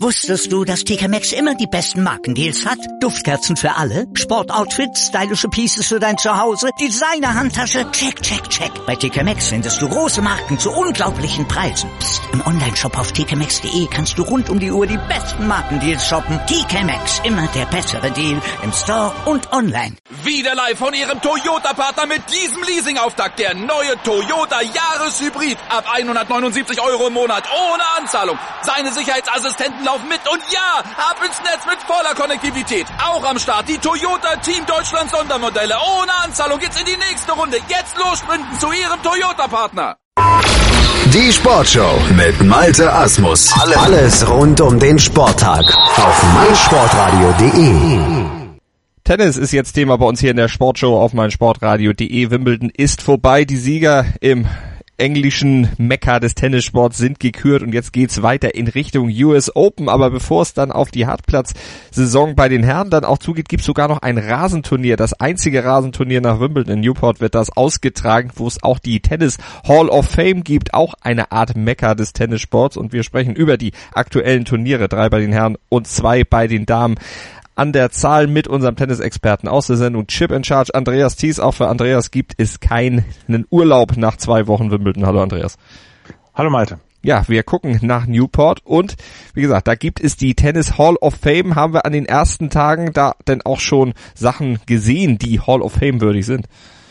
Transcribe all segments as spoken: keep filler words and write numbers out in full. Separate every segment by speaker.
Speaker 1: Wusstest du, dass T K Maxx immer die besten Markendeals hat? Duftkerzen für alle, Sportoutfits, stylische Pieces für dein Zuhause, Designer-Handtasche, check, check, check. Bei T K Maxx findest du große Marken zu unglaublichen Preisen. Psst. Im Onlineshop auf t k maxx punkt de kannst du rund um die Uhr die besten Markendeals shoppen. T K Maxx, immer der bessere Deal im Store und online.
Speaker 2: Wieder live von Ihrem Toyota-Partner mit diesem Leasing-Auftakt. Der neue Toyota Jahreshybrid. Ab hundertneunundsiebzig Euro im Monat ohne Anzahlung. Seine Sicherheitsassistenten laufen mit und ja, ab ins Netz mit voller Konnektivität. Auch am Start die Toyota Team Deutschland Sondermodelle. Ohne Anzahlung geht's in die nächste Runde. Jetzt los sprinten zu Ihrem Toyota-Partner.
Speaker 3: Die Sportshow mit Malte Asmus. Alles rund um den Sporttag auf meinsportradio punkt de.
Speaker 4: Tennis ist jetzt Thema bei uns hier in der Sportshow auf meinsportradio punkt de. Wimbledon ist vorbei. Die Sieger im englischen Mekka des Tennissports sind gekürt und jetzt geht's weiter in Richtung U S Open. Aber bevor es dann auf die Hartplatz-Saison bei den Herren dann auch zugeht, gibt's sogar noch ein Rasenturnier. Das einzige Rasenturnier nach Wimbledon in Newport wird das ausgetragen, wo es auch die Tennis Hall of Fame gibt, auch eine Art Mekka des Tennissports. Und wir sprechen über die aktuellen Turniere, drei bei den Herren und zwei bei den Damen. An der Zahl mit unserem Tennisexperten aus der Sendung Chip in Charge, Andreas Thies. Auch für Andreas gibt es keinen Urlaub nach zwei Wochen Wimbledon. Hallo Andreas.
Speaker 5: Hallo Malte.
Speaker 4: Ja, wir gucken nach Newport und wie gesagt, da gibt es die Tennis Hall of Fame. Haben wir an den ersten Tagen da denn auch schon Sachen gesehen, die Hall of Fame würdig sind?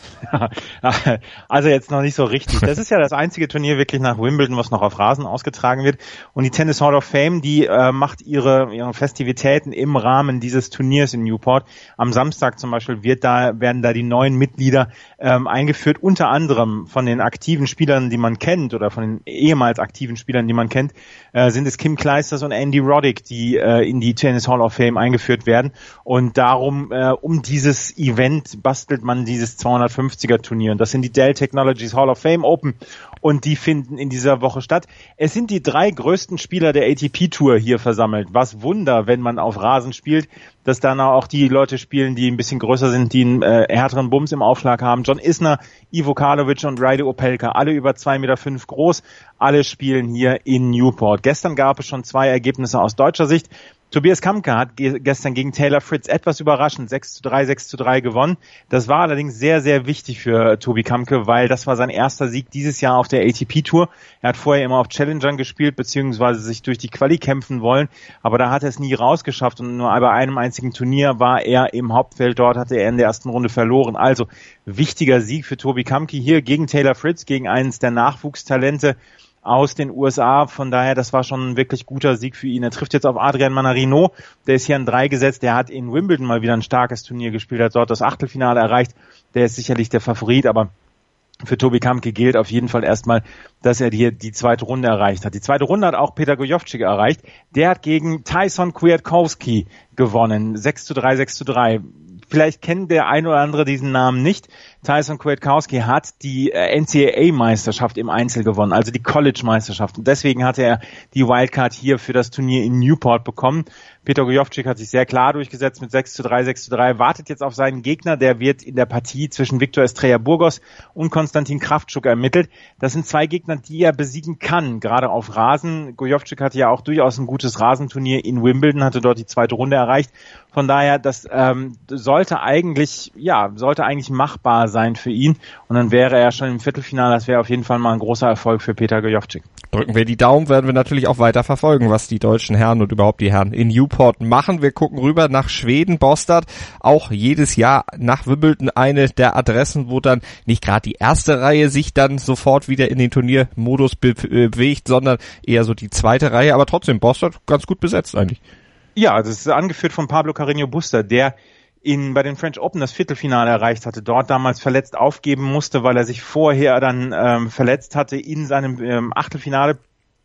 Speaker 5: Also jetzt noch nicht so richtig. Das ist ja das einzige Turnier wirklich nach Wimbledon, was noch auf Rasen ausgetragen wird. Und die Tennis Hall of Fame, die äh, macht ihre, ihre Festivitäten im Rahmen dieses Turniers in Newport. Am Samstag zum Beispiel wird da, werden da die neuen Mitglieder ähm, eingeführt, unter anderem von den aktiven Spielern, die man kennt, oder von den ehemals aktiven Spielern, die man kennt, äh, sind es Kim Clijsters und Andy Roddick, die äh, in die Tennis Hall of Fame eingeführt werden. Und darum, äh, um dieses Event bastelt man dieses zweihundertfünfziger Turnier. Und das sind die Dell Technologies Hall of Fame Open und die finden in dieser Woche statt. Es sind die drei größten Spieler der A T P Tour hier versammelt. Was Wunder, wenn man auf Rasen spielt, dass dann auch die Leute spielen, die ein bisschen größer sind, die einen äh, härteren Bums im Aufschlag haben. John Isner, Ivo Karlovic und Ryder Opelka, alle über zwei Komma fünf Meter groß. Alle spielen hier in Newport. Gestern gab es schon zwei Ergebnisse aus deutscher Sicht. Tobias Kamke hat ge- gestern gegen Taylor Fritz etwas überraschend sechs zu drei, sechs zu drei gewonnen. Das war allerdings sehr, sehr wichtig für äh, Tobi Kamke, weil das war sein erster Sieg dieses Jahr auf der A T P Tour. Er hat vorher immer auf Challengern gespielt, beziehungsweise sich durch die Quali kämpfen wollen, aber da hat er es nie rausgeschafft und nur bei einem einzigen Turnier war er im Hauptfeld. Dort hatte er in der ersten Runde verloren. Also wichtiger Sieg für Tobi Kamke hier gegen Taylor Fritz, gegen eines der Nachwuchstalente aus den U S A, von daher, das war schon ein wirklich guter Sieg für ihn. Er trifft jetzt auf Adrian Manarino, der ist hier an drei gesetzt, der hat in Wimbledon mal wieder ein starkes Turnier gespielt, hat dort das Achtelfinale erreicht, der ist sicherlich der Favorit, aber für Tobi Kamke gilt auf jeden Fall erstmal, dass er hier die zweite Runde erreicht hat. Die zweite Runde hat auch Peter Gojowczyk erreicht, der hat gegen Tyson Kwiatkowski gewonnen, sechs zu drei, sechs zu drei. Vielleicht kennt der ein oder andere diesen Namen nicht. Tyson Kwiatkowski hat die N C A A-Meisterschaft im Einzel gewonnen, also die College-Meisterschaft. Und deswegen hatte er die Wildcard hier für das Turnier in Newport bekommen. Peter Gojowczyk hat sich sehr klar durchgesetzt mit sechs zu drei, sechs zu drei, wartet jetzt auf seinen Gegner. Der wird in der Partie zwischen Victor Estrella Burgos und Konstantin Kraftschuk ermittelt. Das sind zwei Gegner, die er besiegen kann, gerade auf Rasen. Gojowczyk hatte ja auch durchaus ein gutes Rasenturnier in Wimbledon, hatte dort die zweite Runde erreicht. Von daher, das ähm, sollte eigentlich, ja, sollte eigentlich machbar sein für ihn. Und dann wäre er schon im Viertelfinale. Das wäre auf jeden Fall mal ein großer Erfolg für Peter Gojowczyk.
Speaker 4: Drücken wir die Daumen, werden wir natürlich auch weiter verfolgen, was die deutschen Herren und überhaupt die Herren in Newport machen. Wir gucken rüber nach Schweden, Båstad. Auch jedes Jahr nach Wimbledon eine der Adressen, wo dann nicht gerade die erste Reihe sich dann sofort wieder in den Turniermodus be- bewegt, sondern eher so die zweite Reihe. Aber trotzdem, Båstad ganz gut besetzt eigentlich.
Speaker 5: Ja, das ist angeführt von Pablo Carreño Busta, der in bei den French Open das Viertelfinale erreicht hatte, dort damals verletzt aufgeben musste, weil er sich vorher dann ähm, verletzt hatte in seinem ähm, Achtelfinale.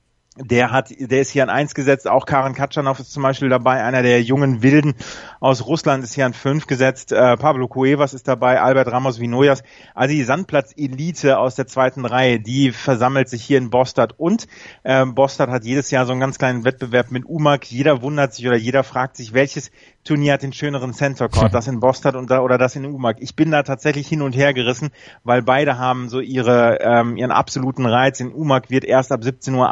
Speaker 5: Der hat, der ist hier an eins gesetzt, auch Karen Katschanov ist zum Beispiel dabei, einer der jungen Wilden aus Russland ist hier an fünf gesetzt, äh, Pablo Cuevas ist dabei, Albert Ramos Vinoyas, also die Sandplatz-Elite aus der zweiten Reihe, die versammelt sich hier in Båstad und äh, Båstad hat jedes Jahr so einen ganz kleinen Wettbewerb mit U M A C, jeder wundert sich oder jeder fragt sich, welches Turnier hat den schöneren Center Court, das in Båstad und da, oder das in U M A C. Ich bin da tatsächlich hin und her gerissen, weil beide haben so ihre ähm, ihren absoluten Reiz. In U M A C wird erst ab siebzehn Uhr abends gespielt,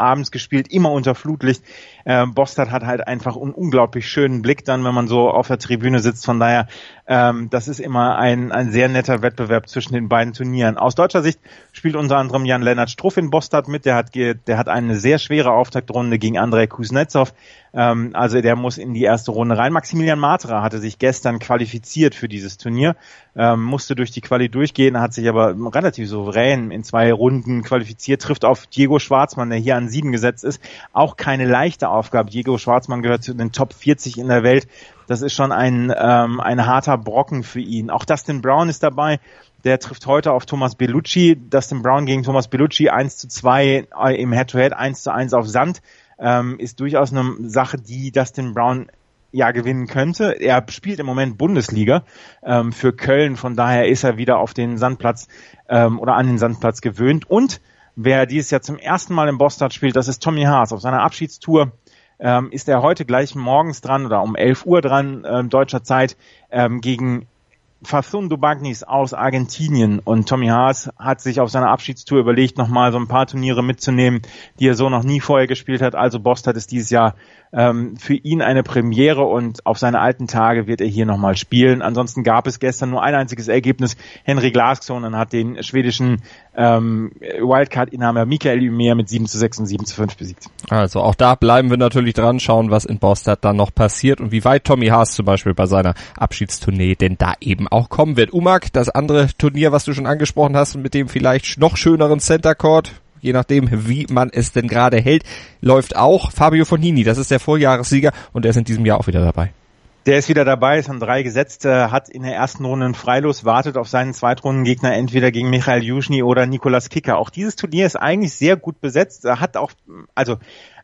Speaker 5: spielt, immer unter Flutlicht. Äh, Bostad hat halt einfach einen unglaublich schönen Blick dann, wenn man so auf der Tribüne sitzt. Von daher, ähm, das ist immer ein, ein sehr netter Wettbewerb zwischen den beiden Turnieren. Aus deutscher Sicht spielt unter anderem Jan-Lennart Struff in Bostad mit. Der hat, ge- der hat eine sehr schwere Auftaktrunde gegen Andrei Kuznetsov. Ähm, also der muss in die erste Runde rein. Maximilian Matra hatte sich gestern qualifiziert für dieses Turnier, ähm, musste durch die Quali durchgehen, hat sich aber relativ souverän in zwei Runden qualifiziert, trifft auf Diego Schwartzmann, der hier an sieben gesetzt ist. Auch keine leichte Aufgabe. Diego Schwartzmann gehört zu den Top vierzig in der Welt. Das ist schon ein, ähm, ein harter Brocken für ihn. Auch Dustin Brown ist dabei. Der trifft heute auf Thomas Bellucci. Dustin Brown gegen Thomas Bellucci eins zu zwei im Head-to-Head, eins zu eins auf Sand. Ähm, ist durchaus eine Sache, die Dustin Brown ja gewinnen könnte. Er spielt im Moment Bundesliga ähm, für Köln, von daher ist er wieder auf den Sandplatz ähm, oder an den Sandplatz gewöhnt. Und wer dieses Jahr zum ersten Mal im Bostad spielt, das ist Tommy Haas. Auf seiner Abschiedstour ähm, ist er heute gleich morgens dran oder um elf Uhr dran, ähm, deutscher Zeit, ähm, gegen Facundo Bagnis aus Argentinien. Und Tommy Haas hat sich auf seiner Abschiedstour überlegt, nochmal so ein paar Turniere mitzunehmen, die er so noch nie vorher gespielt hat. Also Bostad ist dieses Jahr ähm, für ihn eine Premiere und auf seine alten Tage wird er hier nochmal spielen. Ansonsten gab es gestern nur ein einziges Ergebnis. Henrik Larsson hat den schwedischen ähm, Wildcard-Inhaber Mikael Ymer mit sieben zu sechs und sieben zu fünf besiegt.
Speaker 4: Also auch da bleiben wir natürlich dran, schauen, was in Bostad dann noch passiert und wie weit Tommy Haas zum Beispiel bei seiner Abschiedstournee denn da eben auch kommen wird. Umag, das andere Turnier, was du schon angesprochen hast, mit dem vielleicht noch schöneren Center Court, je nachdem, wie man es denn gerade hält, läuft auch Fabio Fognini. Das ist der Vorjahressieger und der ist in diesem Jahr auch wieder dabei.
Speaker 5: Der ist wieder dabei, ist an drei gesetzt, äh, hat in der ersten Runde einen Freilos, wartet auf seinen Zweitrundengegner entweder gegen Michail Juschny oder Nicolas Kicker. Auch dieses Turnier ist eigentlich sehr gut besetzt. Er hat auch, also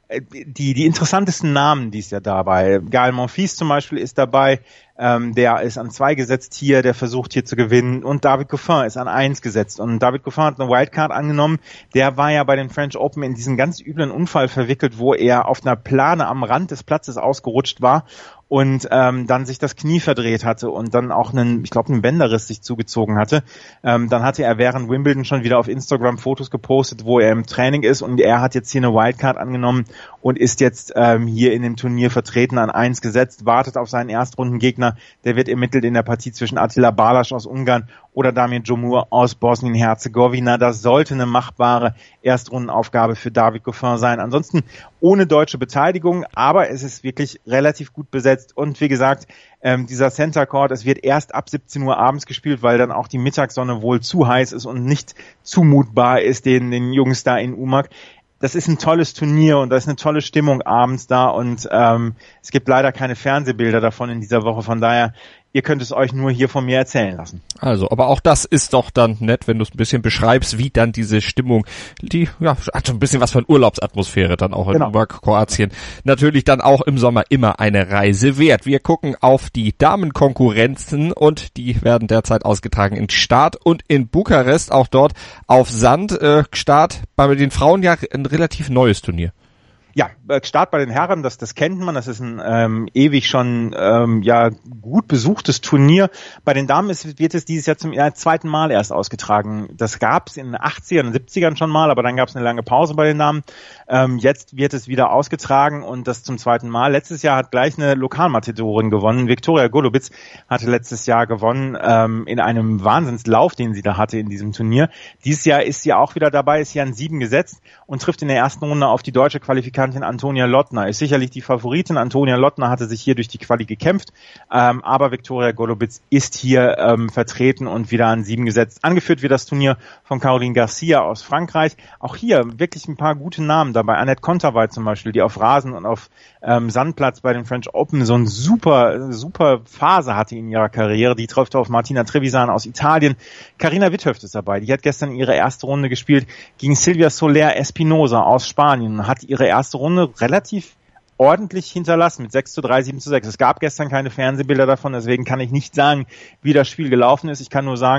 Speaker 5: die die interessantesten Namen dies Jahr dabei. Gael Monfils zum Beispiel ist dabei, ähm, der ist an zwei gesetzt hier, der versucht hier zu gewinnen, und David Goffin ist an eins gesetzt. Und David Goffin hat eine Wildcard angenommen. Der war ja bei den French Open in diesen ganz üblen Unfall verwickelt, wo er auf einer Plane am Rand des Platzes ausgerutscht war und ähm, dann sich das Knie verdreht hatte und dann auch einen, ich glaube, einen Bänderriss sich zugezogen hatte. Ähm, dann hatte er während Wimbledon schon wieder auf Instagram Fotos gepostet, wo er im Training ist, und er hat jetzt hier eine Wildcard angenommen und ist jetzt ähm, hier in dem Turnier vertreten, an eins gesetzt, wartet auf seinen Erstrundengegner. Der wird ermittelt in der Partie zwischen Attila Balasch aus Ungarn oder Damir Džomur aus Bosnien-Herzegowina. Das sollte eine machbare Erstrundenaufgabe für David Goffin sein. Ansonsten ohne deutsche Beteiligung, aber es ist wirklich relativ gut besetzt. Und wie gesagt, ähm, dieser Center Court, es wird erst ab siebzehn Uhr abends gespielt, weil dann auch die Mittagssonne wohl zu heiß ist und nicht zumutbar ist den, den Jungs da in Umag. Das ist ein tolles Turnier und da ist eine tolle Stimmung abends da, und ähm, es gibt leider keine Fernsehbilder davon in dieser Woche. Von daher, ihr könnt es euch nur hier von mir erzählen lassen.
Speaker 4: Also, aber auch das ist doch dann nett, wenn du es ein bisschen beschreibst, wie dann diese Stimmung, die ja hat schon ein bisschen was von Urlaubsatmosphäre dann auch in genau. Umag, Kroatien. Natürlich dann auch im Sommer immer eine Reise wert. Wir gucken auf die Damenkonkurrenzen und die werden derzeit ausgetragen in Start und in Bukarest, auch dort auf Sand. Äh, Start bei den Frauen ja ein relativ neues Turnier.
Speaker 5: Ja, Start bei den Herren, das, das kennt man, das ist ein ähm, ewig schon ähm, ja gut besuchtes Turnier. Bei den Damen ist, wird es dieses Jahr zum ja, zweiten Mal erst ausgetragen. Das gab es in den achtzigern und siebzigern schon mal, aber dann gab es eine lange Pause bei den Damen. Ähm, jetzt wird es wieder ausgetragen und das zum zweiten Mal. Letztes Jahr hat gleich eine Lokalmatadorin gewonnen. Viktoria Golubitz hatte letztes Jahr gewonnen ähm, in einem Wahnsinnslauf, den sie da hatte in diesem Turnier. Dieses Jahr ist sie auch wieder dabei, ist hier an sieben gesetzt und trifft in der ersten Runde auf die deutsche Qualifikantin Antonia Lottner. Ist sicherlich die Favoritin. Antonia Lottner hatte sich hier durch die Quali gekämpft, ähm, aber Viktoria Golubitz ist hier ähm, vertreten und wieder an sieben gesetzt. Angeführt wird das Turnier von Caroline Garcia aus Frankreich. Auch hier wirklich ein paar gute Namen dabei. Annette Kontaveit zum Beispiel, die auf Rasen und auf ähm, Sandplatz bei den French Open so eine super, super Phase hatte in ihrer Karriere. Die trifft auf Martina Trevisan aus Italien. Carina Witthöft ist dabei. Die hat gestern ihre erste Runde gespielt gegen Silvia Soler Espinosa aus Spanien. Hat ihre erste Runde relativ ordentlich hinterlassen mit sechs zu drei, sieben zu sechs. Es gab gestern keine Fernsehbilder davon, deswegen kann ich nicht sagen, wie das Spiel gelaufen ist. Ich kann nur sagen,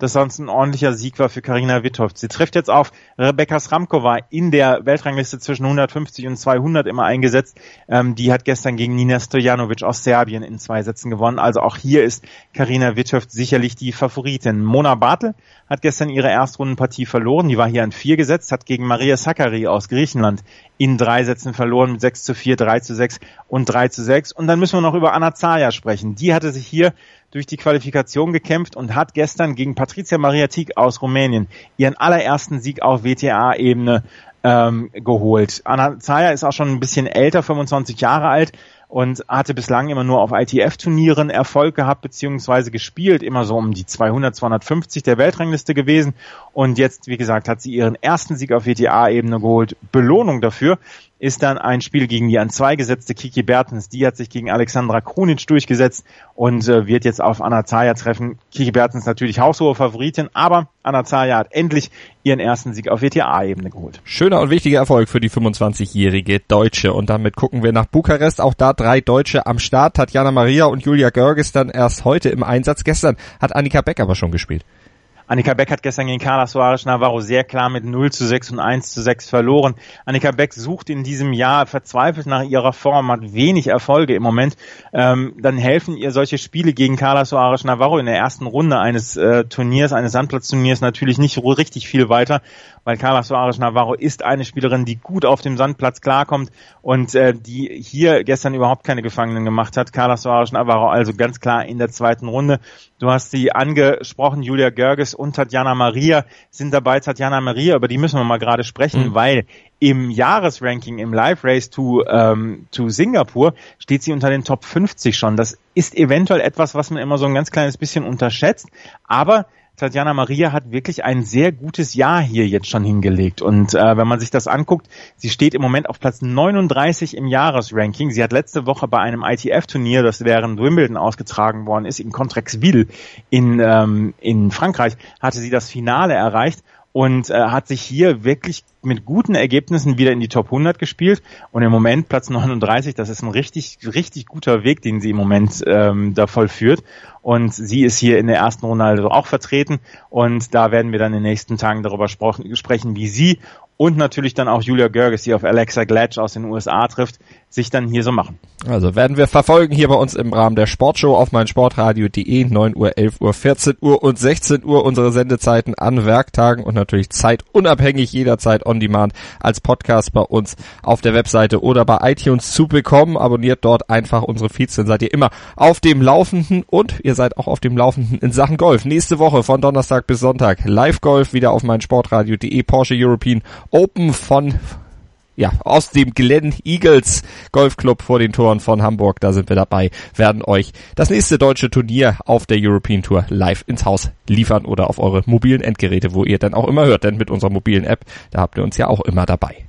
Speaker 5: das sonst ein ordentlicher Sieg war für Karina Witthöft. Sie trifft jetzt auf Rebeka Sramkova, in der Weltrangliste zwischen hundertfünfzig und zweihundert immer eingesetzt. Ähm, die hat gestern gegen Nina Stojanovic aus Serbien in zwei Sätzen gewonnen. Also auch hier ist Karina Witthöft sicherlich die Favoritin. Mona Bartel hat gestern ihre Erstrundenpartie verloren. Die war hier an vier gesetzt, hat gegen Maria Sakkari aus Griechenland in drei Sätzen verloren mit sechs zu vier, drei zu sechs und drei zu sechs. Und dann müssen wir noch über Anna Zaja sprechen. Die hatte sich hier durch die Qualifikation gekämpft und hat gestern gegen Patricia Mariatic aus Rumänien ihren allerersten Sieg auf W T A-Ebene ähm, geholt. Anna Zaja ist auch schon ein bisschen älter, fünfundzwanzig Jahre alt, und hatte bislang immer nur auf I T F-Turnieren Erfolg gehabt beziehungsweise gespielt, immer so um die zweihundert, zweihundertfünfzig der Weltrangliste gewesen. Und jetzt, wie gesagt, hat sie ihren ersten Sieg auf W T A-Ebene geholt. Belohnung dafür ist dann ein Spiel gegen die an zwei gesetzte Kiki Bertens. Die hat sich gegen Alexandra Krunic durchgesetzt und äh, wird jetzt auf Anna Zaja treffen. Kiki Bertens natürlich haushohe Favoritin, aber Anna Zaja hat endlich ihren ersten Sieg auf W T A-Ebene geholt.
Speaker 4: Schöner und wichtiger Erfolg für die fünfundzwanzigjährige Deutsche. Und damit gucken wir nach Bukarest. Auch da drei Deutsche am Start. Tatjana Maria und Julia Görges dann erst heute im Einsatz. Gestern hat Annika Beck aber schon gespielt.
Speaker 5: Annika Beck hat gestern gegen Carla Soares Navarro sehr klar mit null zu sechs und eins zu sechs verloren. Annika Beck sucht in diesem Jahr verzweifelt nach ihrer Form, hat wenig Erfolge im Moment. Ähm, dann helfen ihr solche Spiele gegen Carla Soares Navarro in der ersten Runde eines äh, Turniers, eines Sandplatzturniers natürlich nicht richtig viel weiter, weil Carla Soares Navarro ist eine Spielerin, die gut auf dem Sandplatz klarkommt und äh, die hier gestern überhaupt keine Gefangenen gemacht hat. Carla Soares Navarro also ganz klar in der zweiten Runde. Du hast sie angesprochen, Julia Görges und Tatjana Maria sind dabei. Tatjana Maria, über die müssen wir mal gerade sprechen, mhm. weil im Jahresranking, im Live Race to, ähm, to Singapur steht sie unter den Top fünfzig schon. Das ist eventuell etwas, was man immer so ein ganz kleines bisschen unterschätzt, aber Tatjana Maria hat wirklich ein sehr gutes Jahr hier jetzt schon hingelegt. Und äh, wenn man sich das anguckt, sie steht im Moment auf Platz neununddreißig im Jahresranking. Sie hat letzte Woche bei einem I T F-Turnier, das während Wimbledon ausgetragen worden ist, in Contrexeville in, ähm, in Frankreich, hatte sie das Finale erreicht und äh, hat sich hier wirklich mit guten Ergebnissen wieder in die Top hundert gespielt und im Moment Platz neununddreißig, das ist ein richtig, richtig guter Weg, den sie im Moment ähm, da vollführt. Und sie ist hier in der ersten Runde also auch vertreten und da werden wir dann in den nächsten Tagen darüber sprechen, wie sie und natürlich dann auch Julia Görges, die auf Alexa Glatch aus den U S A trifft, sich dann hier so machen.
Speaker 4: Also werden wir verfolgen hier bei uns im Rahmen der Sportshow auf meinsportradio punkt de, neun Uhr, elf Uhr, vierzehn Uhr und sechzehn Uhr unsere Sendezeiten an Werktagen und natürlich zeitunabhängig jederzeit on demand als Podcast bei uns auf der Webseite oder bei iTunes zu bekommen. Abonniert dort einfach unsere Feeds, dann seid ihr immer auf dem Laufenden und ihr seid auch auf dem Laufenden in Sachen Golf. Nächste Woche von Donnerstag bis Sonntag Live-Golf wieder auf meinsportradio punkt de, Porsche European Open von ja, aus dem Glen Eagles Golfclub vor den Toren von Hamburg, da sind wir dabei, werden euch das nächste deutsche Turnier auf der European Tour live ins Haus liefern oder auf eure mobilen Endgeräte, wo ihr dann auch immer hört, denn mit unserer mobilen App, da habt ihr uns ja auch immer dabei.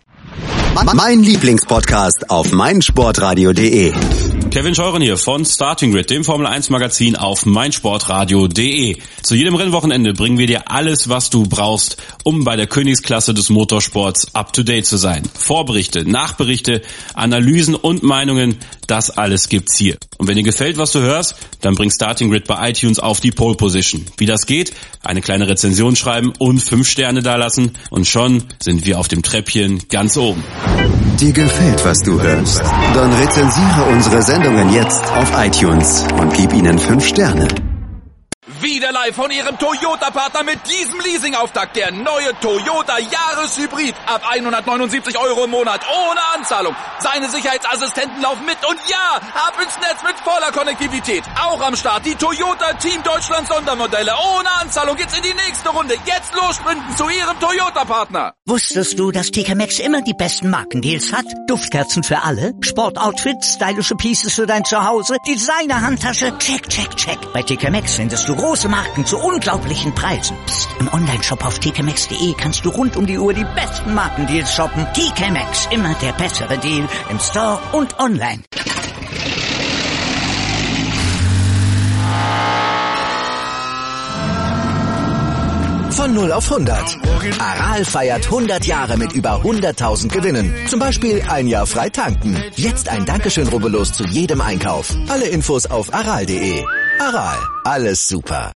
Speaker 3: Mein Lieblingspodcast auf meinsportradio punkt de.
Speaker 6: Kevin Scheuren hier von Starting Grid, dem Formel eins Magazin auf meinsportradio punkt de. Zu jedem Rennwochenende bringen wir dir alles, was du brauchst, um bei der Königsklasse des Motorsports up to date zu sein. Vorberichte, Nachberichte, Analysen und Meinungen, das alles gibt's hier. Und wenn dir gefällt, was du hörst, dann bring Starting Grid bei iTunes auf die Pole Position. Wie das geht? Eine kleine Rezension schreiben und fünf Sterne dalassen und schon sind wir auf dem Treppchen ganz oben.
Speaker 3: Dir gefällt, was du hörst? Dann rezensiere unsere Sendungen jetzt auf iTunes und gib ihnen fünf Sterne.
Speaker 2: Wieder live von Ihrem Toyota-Partner mit diesem Leasing-Auftakt. Der neue Toyota Jahreshybrid. Ab hundertneunundsiebzig Euro im Monat. Ohne Anzahlung. Seine Sicherheitsassistenten laufen mit. Und ja, ab ins Netz mit voller Konnektivität. Auch am Start die Toyota Team Deutschland Sondermodelle. Ohne Anzahlung geht's in die nächste Runde. Jetzt los sprinten zu Ihrem Toyota-Partner.
Speaker 1: Wusstest du, dass T K Maxx immer die besten Markendeals hat? Duftkerzen für alle, Sportoutfits, stylische Pieces für dein Zuhause, Designer-Handtasche, check, check, check. Bei T K Maxx findest du große Marken zu unglaublichen Preisen. Psst. Im Onlineshop auf t k maxx punkt de kannst du rund um die Uhr die besten Markendeals shoppen. T K Maxx, immer der bessere Deal im Store und online.
Speaker 3: Von null auf hundert. Aral feiert hundert Jahre mit über hunderttausend Gewinnen. Zum Beispiel ein Jahr frei tanken. Jetzt ein Dankeschön, rubbellos zu jedem Einkauf. Alle Infos auf aral punkt de. Aral, alles super.